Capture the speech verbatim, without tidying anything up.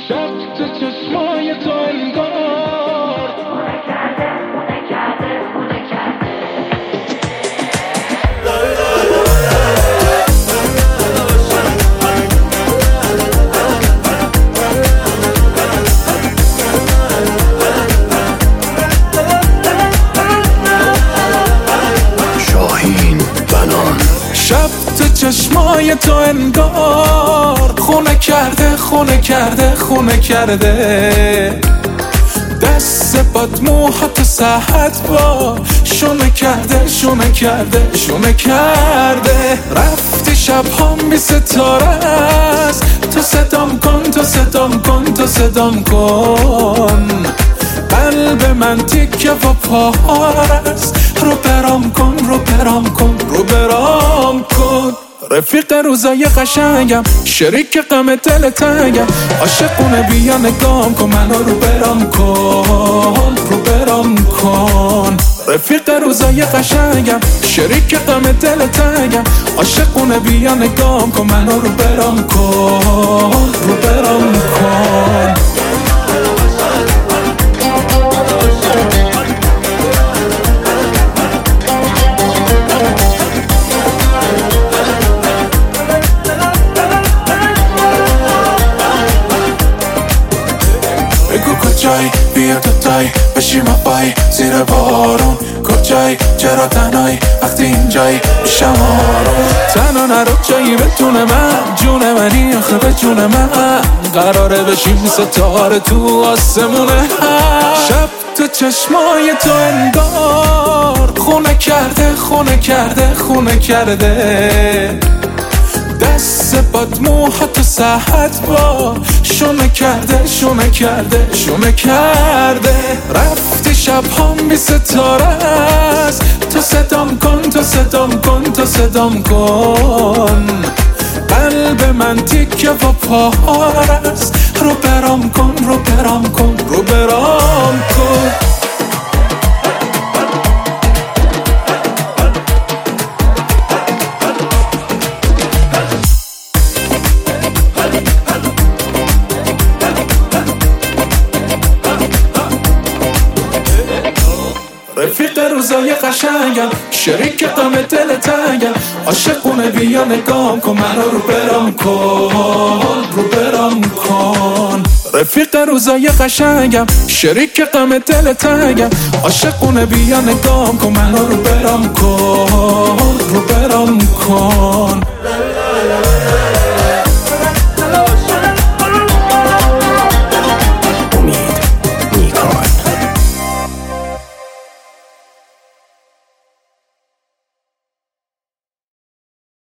شب تو چشمای تو انگار خونه کرده خونه کرده خونه کرده. شاهین بنان. شب تو چشمای تو انگار خونه کرده خونه کرده خونه کرده. دست باد موهات ساحت با شونه کرده شونه کرده شونه کرده. رفتی شبهام بی ستاره است، تو صدام کن تو صدام کن تو صدام کن. قلب من تیکه و پاهاست، رو برام کن رو برام کن رو برام کن. رفیق روزای قشنگم، شریک غم دل تنگم، عاشقونه بیا نگام کن منو رو برام کن رو برام کن. رفیق روزای قشنگم، شریک غم دل تنگم، عاشقونه بیا نگام کن منو رو برام کن رو برام کن. کجایی بیا تو تایی بشیم پای زیر بارون. کجایی چرا تنهایی وقتی اینجایی میشم آروم. تنها نرو جایی بتونه من جون منی آخه به جون من. قراره بشیم ستاره تو آسمونه. شب تو چشمای تو انگار خونه کرده خونه کرده خونه کرده. دست باد موهات ساحت با شونه کرده شونه کرده شونه کرده. رفتی شبهام بی ستاره است، تو صدام کن تو صدام کن تو صدام کن. قلب من تیکه و پاهاست، رو برام کن رو برام کن رو برام کن. رفیق روزای قشنگم، شریک غم دل تنگم، عاشقونه بیا نگام کن منو رو برام کن رو برام کن. رفیق روزای قشنگم، شریک غم دل تنگم، عاشقونه بیا نگام کن منو رو برام کن رو برام کن.